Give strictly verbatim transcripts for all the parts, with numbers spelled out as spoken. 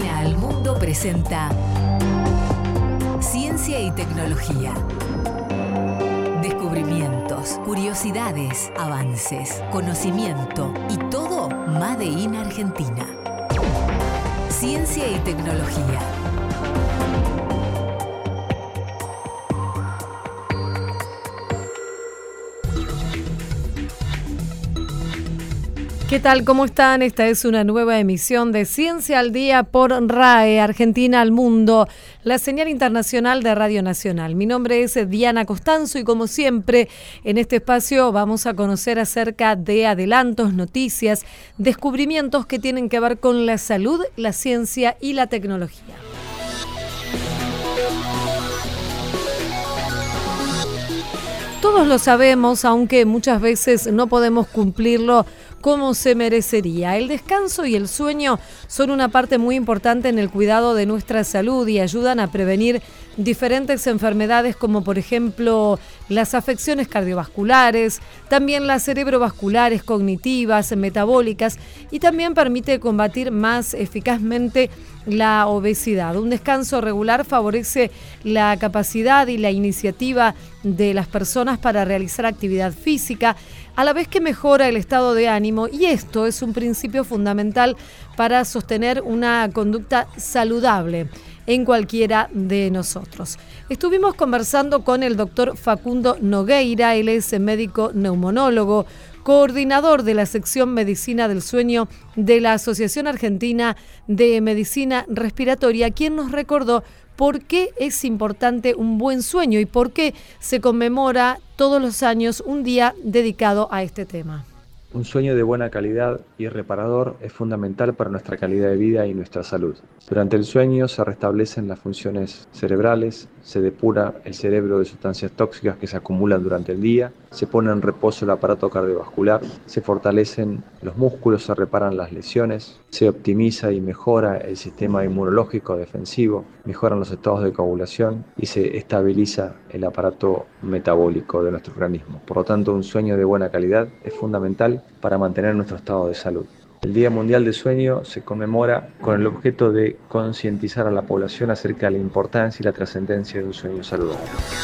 Argentina al Mundo presenta Ciencia y Tecnología. Descubrimientos, curiosidades, avances, conocimiento y todo Made in Argentina. Ciencia y Tecnología. ¿Qué tal? ¿Cómo están? Esta es una nueva emisión de Ciencia al Día por R A E, Argentina al Mundo, la señal internacional de Radio Nacional. Mi nombre es Diana Costanzo y como siempre en este espacio vamos a conocer acerca de adelantos, noticias, descubrimientos que tienen que ver con la salud, la ciencia y la tecnología. Todos lo sabemos, aunque muchas veces no podemos cumplirlo como se merecería. El descanso y el sueño son una parte muy importante en el cuidado de nuestra salud y ayudan a prevenir diferentes enfermedades como por ejemplo las afecciones cardiovasculares, también las cerebrovasculares, cognitivas, metabólicas y también permite combatir más eficazmente la obesidad. Un descanso regular favorece la capacidad y la iniciativa de las personas para realizar actividad física, a la vez que mejora el estado de ánimo, y esto es un principio fundamental para sostener una conducta saludable en cualquiera de nosotros. Estuvimos conversando con el doctor Facundo Nogueira, él es médico neumonólogo, coordinador de la sección Medicina del Sueño de la Asociación Argentina de Medicina Respiratoria, quien nos recordó por qué es importante un buen sueño y por qué se conmemora todos los años un día dedicado a este tema. Un sueño de buena calidad y reparador es fundamental para nuestra calidad de vida y nuestra salud. Durante el sueño se restablecen las funciones cerebrales, se depura el cerebro de sustancias tóxicas que se acumulan durante el día, se pone en reposo el aparato cardiovascular, se fortalecen los músculos, se reparan las lesiones, se optimiza y mejora el sistema inmunológico defensivo, mejoran los estados de coagulación y se estabiliza el aparato metabólico de nuestro organismo. Por lo tanto, un sueño de buena calidad es fundamental para mantener nuestro estado de salud. El Día Mundial del Sueño se conmemora con el objeto de concientizar a la población acerca de la importancia y la trascendencia de un sueño saludable.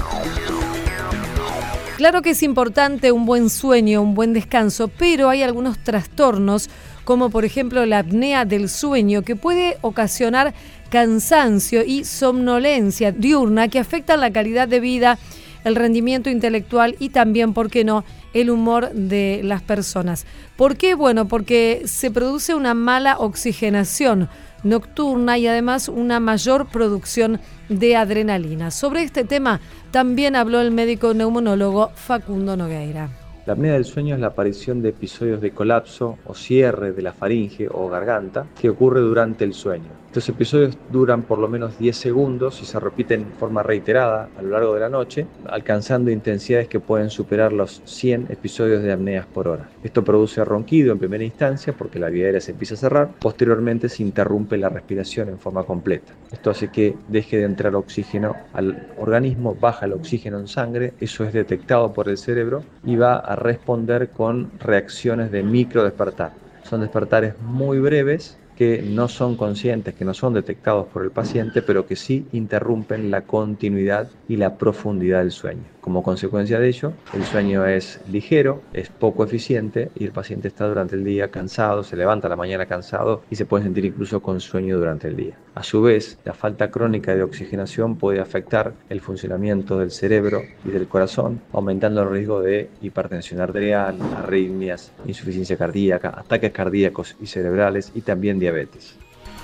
Claro que es importante un buen sueño, un buen descanso, pero hay algunos trastornos, como por ejemplo la apnea del sueño, que puede ocasionar cansancio y somnolencia diurna que afectan la calidad de vida, el rendimiento intelectual y también, ¿por qué no?, el humor de las personas. ¿Por qué? Bueno, porque se produce una mala oxigenación nocturna y además una mayor producción de adrenalina. Sobre este tema también habló el médico neumonólogo Facundo Nogueira. La apnea del sueño es la aparición de episodios de colapso o cierre de la faringe o garganta que ocurre durante el sueño. Estos episodios duran por lo menos diez segundos y se repiten de forma reiterada a lo largo de la noche, alcanzando intensidades que pueden superar los cien episodios de apneas por hora. Esto produce ronquido en primera instancia porque la vía aérea se empieza a cerrar, posteriormente se interrumpe la respiración en forma completa. Esto hace que deje de entrar oxígeno al organismo, baja el oxígeno en sangre, eso es detectado por el cerebro y va a responder con reacciones de micro despertar. Son despertares muy breves que no son conscientes, que no son detectados por el paciente, pero que sí interrumpen la continuidad y la profundidad del sueño. Como consecuencia de ello, el sueño es ligero, es poco eficiente y el paciente está durante el día cansado, se levanta a la mañana cansado y se puede sentir incluso con sueño durante el día. A su vez, la falta crónica de oxigenación puede afectar el funcionamiento del cerebro y del corazón, aumentando el riesgo de hipertensión arterial, arritmias, insuficiencia cardíaca, ataques cardíacos y cerebrales y también diabetes.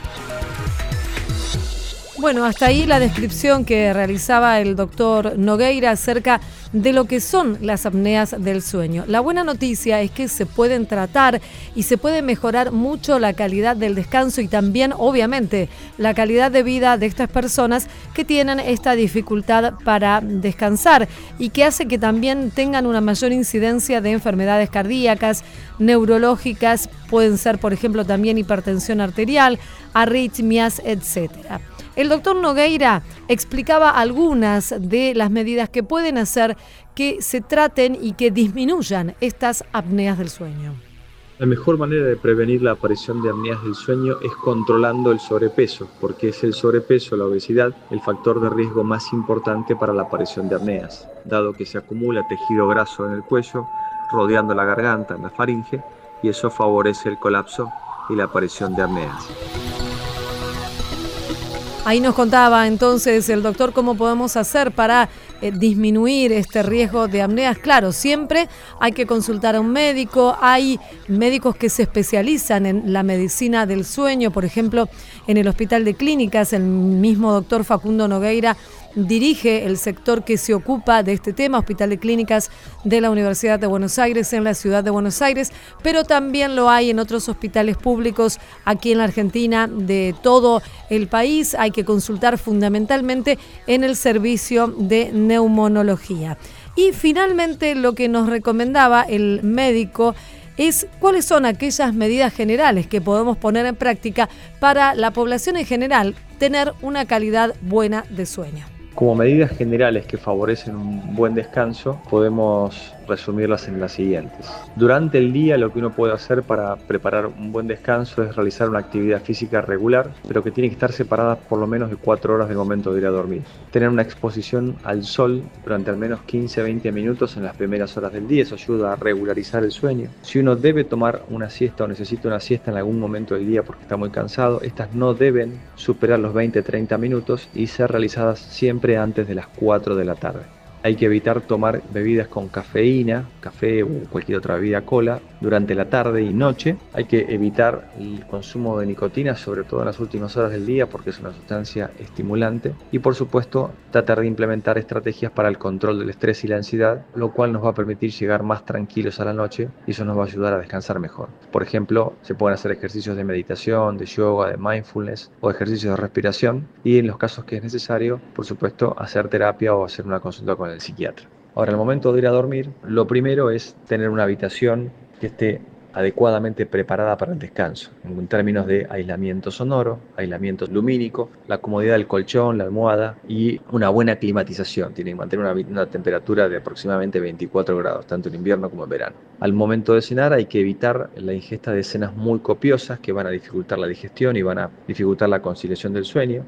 Bueno, hasta ahí la descripción que realizaba el doctor Nogueira acerca de lo que son las apneas del sueño. La buena noticia es que se pueden tratar y se puede mejorar mucho la calidad del descanso y también, obviamente, la calidad de vida de estas personas que tienen esta dificultad para descansar y que hace que también tengan una mayor incidencia de enfermedades cardíacas, neurológicas, pueden ser, por ejemplo, también hipertensión arterial, arritmias, etcétera. El doctor Nogueira explicaba algunas de las medidas que pueden hacer que se traten y que disminuyan estas apneas del sueño. La mejor manera de prevenir la aparición de apneas del sueño es controlando el sobrepeso, porque es el sobrepeso, la obesidad, el factor de riesgo más importante para la aparición de apneas, dado que se acumula tejido graso en el cuello, rodeando la garganta, en la faringe, y eso favorece el colapso y la aparición de apneas. Ahí nos contaba entonces el doctor cómo podemos hacer para eh, disminuir este riesgo de apneas. Claro, siempre hay que consultar a un médico. Hay médicos que se especializan en la medicina del sueño. Por ejemplo, en el Hospital de Clínicas, el mismo doctor Facundo Nogueira dirige el sector que se ocupa de este tema, Hospital de Clínicas de la Universidad de Buenos Aires, en la ciudad de Buenos Aires, pero también lo hay en otros hospitales públicos aquí en la Argentina, de todo el país. Hay que consultar fundamentalmente en el servicio de neumonología. Y finalmente lo que nos recomendaba el médico es cuáles son aquellas medidas generales que podemos poner en práctica para la población en general tener una calidad buena de sueño. Como medidas generales que favorecen un buen descanso, podemos resumirlas en las siguientes. Durante el día, lo que uno puede hacer para preparar un buen descanso es realizar una actividad física regular, pero que tiene que estar separada por lo menos de cuatro horas del momento de ir a dormir. Tener una exposición al sol durante al menos quince a veinte minutos en las primeras horas del día, eso ayuda a regularizar el sueño. Si uno debe tomar una siesta o necesita una siesta en algún momento del día porque está muy cansado, estas no deben superar los veinte a treinta minutos y ser realizadas siempre antes de las cuatro de la tarde. Hay que evitar tomar bebidas con cafeína, café o cualquier otra bebida cola, durante la tarde y noche. Hay que evitar el consumo de nicotina, sobre todo en las últimas horas del día, porque es una sustancia estimulante. Y por supuesto, tratar de implementar estrategias para el control del estrés y la ansiedad, lo cual nos va a permitir llegar más tranquilos a la noche y eso nos va a ayudar a descansar mejor. Por ejemplo, se pueden hacer ejercicios de meditación, de yoga, de mindfulness o ejercicios de respiración. Y en los casos que es necesario, por supuesto, hacer terapia o hacer una consulta con el psiquiatra. Ahora, al momento de ir a dormir, lo primero es tener una habitación que esté adecuadamente preparada para el descanso, en términos de aislamiento sonoro, aislamiento lumínico, la comodidad del colchón, la almohada y una buena climatización. Tiene que mantener una, una temperatura de aproximadamente veinticuatro grados, tanto en invierno como en verano. Al momento de cenar hay que evitar la ingesta de cenas muy copiosas que van a dificultar la digestión y van a dificultar la conciliación del sueño.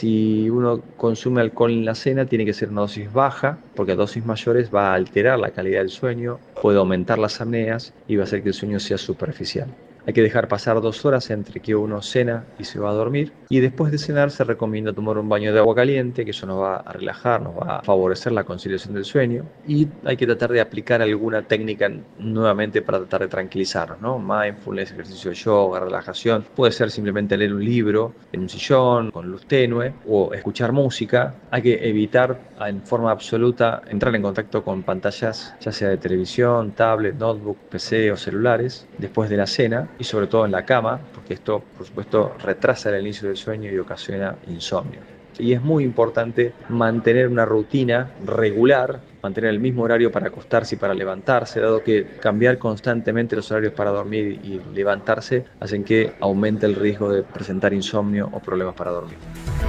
Si uno consume alcohol en la cena, tiene que ser una dosis baja, porque a dosis mayores va a alterar la calidad del sueño, puede aumentar las apneas y va a hacer que el sueño sea superficial. Hay que dejar pasar dos horas entre que uno cena y se va a dormir. Y después de cenar se recomienda tomar un baño de agua caliente, que eso nos va a relajar, nos va a favorecer la conciliación del sueño. Y hay que tratar de aplicar alguna técnica nuevamente para tratar de tranquilizarnos, ¿no? Mindfulness, ejercicio de yoga, relajación. Puede ser simplemente leer un libro en un sillón, con luz tenue, o escuchar música. Hay que evitar en forma absoluta entrar en contacto con pantallas, ya sea de televisión, tablet, notebook, P C o celulares, después de la cena. Y sobre todo en la cama, porque esto, por supuesto, retrasa el inicio del sueño y ocasiona insomnio. Y es muy importante mantener una rutina regular, mantener el mismo horario para acostarse y para levantarse, dado que cambiar constantemente los horarios para dormir y levantarse hacen que aumente el riesgo de presentar insomnio o problemas para dormir.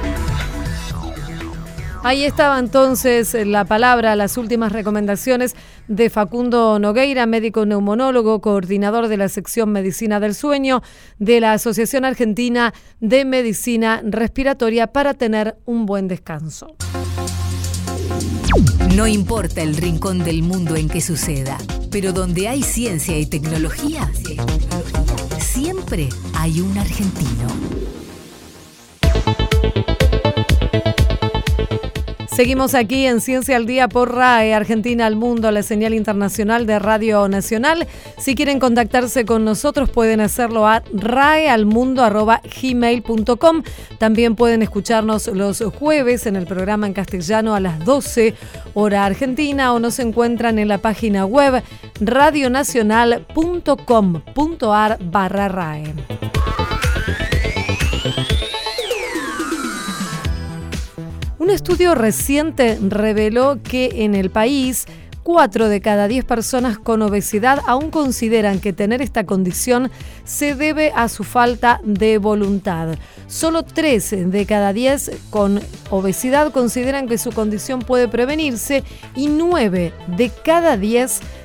Ahí estaba entonces la palabra, las últimas recomendaciones de Facundo Nogueira, médico neumonólogo, coordinador de la sección Medicina del Sueño de la Asociación Argentina de Medicina Respiratoria, para tener un buen descanso. No importa el rincón del mundo en que suceda, pero donde hay ciencia y tecnología, siempre hay un argentino. Seguimos aquí en Ciencia al Día por R A E, Argentina al Mundo, la señal internacional de Radio Nacional. Si quieren contactarse con nosotros pueden hacerlo a raealmundo arroba gmail punto com. También pueden escucharnos los jueves en el programa en castellano a las doce hora argentina, o nos encuentran en la página web radionacional punto com punto ar barra rae. Un estudio reciente reveló que en el país cuatro de cada diez personas con obesidad aún consideran que tener esta condición se debe a su falta de voluntad. Solo tres de cada diez con obesidad consideran que su condición puede prevenirse y nueve de cada diez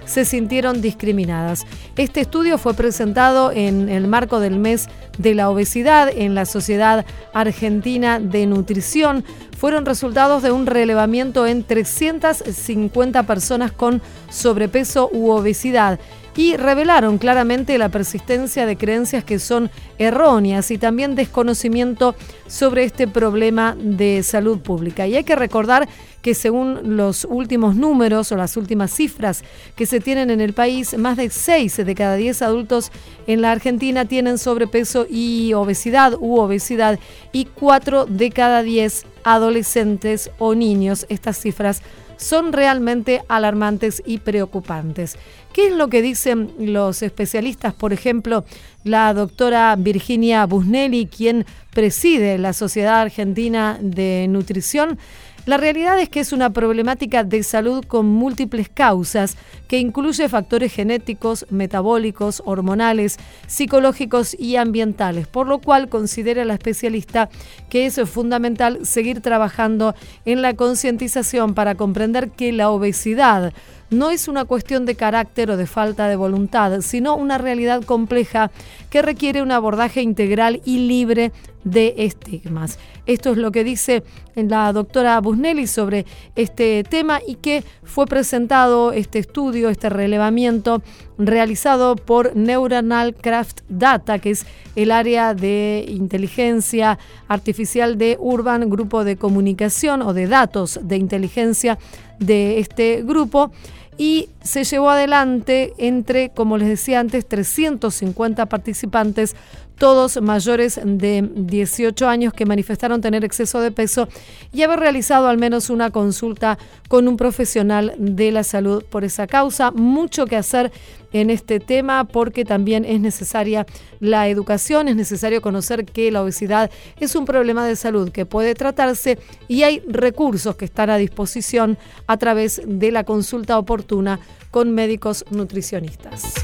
se sintieron discriminadas. Este estudio fue presentado en el marco del mes de la obesidad en la Sociedad Argentina de Nutrición. Fueron resultados de un relevamiento en trescientas cincuenta personas con sobrepeso u obesidad y revelaron claramente la persistencia de creencias que son erróneas y también desconocimiento sobre este problema de salud pública. Y hay que recordar que según los últimos números o las últimas cifras que se tienen en el país, más de seis de cada diez adultos en la Argentina tienen sobrepeso y obesidad u obesidad y cuatro de cada diez adolescentes o niños. Estas cifras son realmente alarmantes y preocupantes. ¿Qué es lo que dicen los especialistas? Por ejemplo, la doctora Virginia Busnelli, quien preside la Sociedad Argentina de Nutrición. La realidad es que es una problemática de salud con múltiples causas que incluye factores genéticos, metabólicos, hormonales, psicológicos y ambientales, por lo cual considera la especialista que es fundamental seguir trabajando en la concientización para comprender que la obesidad no es una cuestión de carácter o de falta de voluntad, sino una realidad compleja que requiere un abordaje integral y libre de estigmas. Esto es lo que dice la doctora Busnelli sobre este tema y que fue presentado este estudio, este relevamiento realizado por Neuronal Craft Data, que es el área de inteligencia artificial de Urban, grupo de comunicación o de datos de inteligencia de este grupo. Y se llevó adelante entre, como les decía antes, trescientos cincuenta participantes, todos mayores de dieciocho años que manifestaron tener exceso de peso y haber realizado al menos una consulta con un profesional de la salud por esa causa. Mucho que hacer en este tema porque también es necesaria la educación, es necesario conocer que la obesidad es un problema de salud que puede tratarse y hay recursos que están a disposición a través de la consulta oportuna con médicos nutricionistas.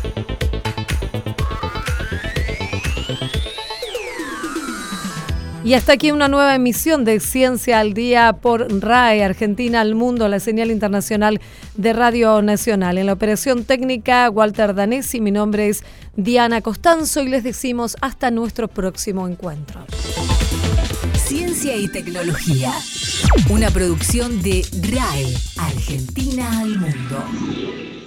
Y hasta aquí una nueva emisión de Ciencia al Día por R A E, Argentina al Mundo, la señal internacional de Radio Nacional. En la operación técnica, Walter Danesi, mi nombre es Diana Costanzo y les decimos hasta nuestro próximo encuentro. Ciencia y tecnología, una producción de R A E, Argentina al Mundo.